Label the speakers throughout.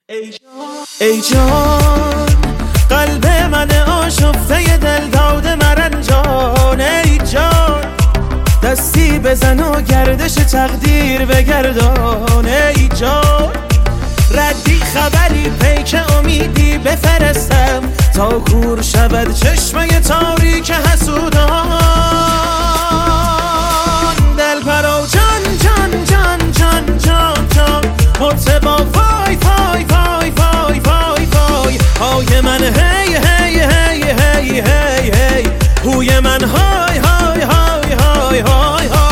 Speaker 1: ای جان قلب من آشفته دل داده مرنجان، ای جان دستی بزن و گردش تقدیر بگردان، ای جان ردی خبری پیک امیدی بفرستم تا کور شود چشمه تاریک حسودان. دل پرو جان جان جان جان جان جان مرتبا وای وای وای وای وای وای های من هی هی هی هی هی هی هوی من های های های های های های.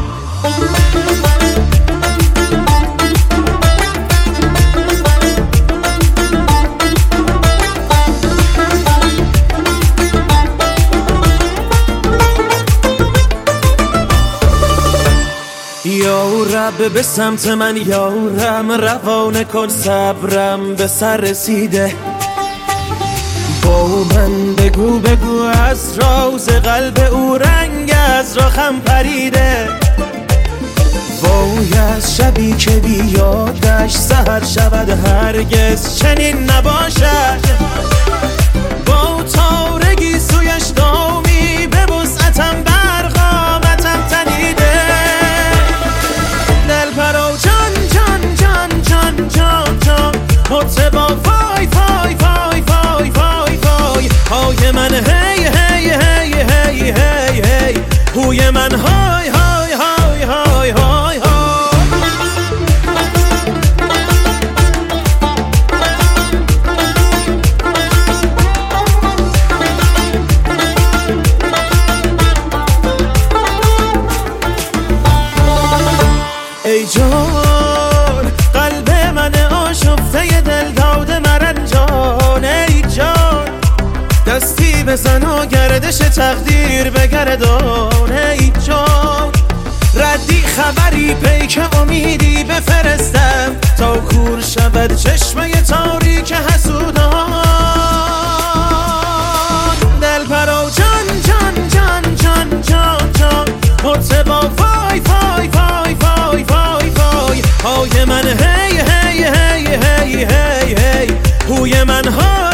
Speaker 1: یا رب به سمت من یارم، روانه کن صبرم به سر رسیده. با من بگو بگو از راز قلب او رنگ از راخم پریده. وای از شبی که بیادش سحر شود هرگز چنین نباشد. با تارگی سویش دامی به وسعتم برقامتم تنیده. دل پرو جان جان جان جان جان جان مرتبا وای وای وای وای وای وای های من هی هی هی هی هی هی هوی من های های های های های های. ای جان قلب من آشفته دل داده مرنجان، ای جان دستی بزن و گردش تقدیر بگردان، ای جان ردی خبری پیک امیدی بفرستم تا کور شود چشمه تاریک حسودان. دل پرو جان جان جان جان جان جان مرتبا وای وای وای وای وای وای های من هی هی هی هی هی هی هوی من های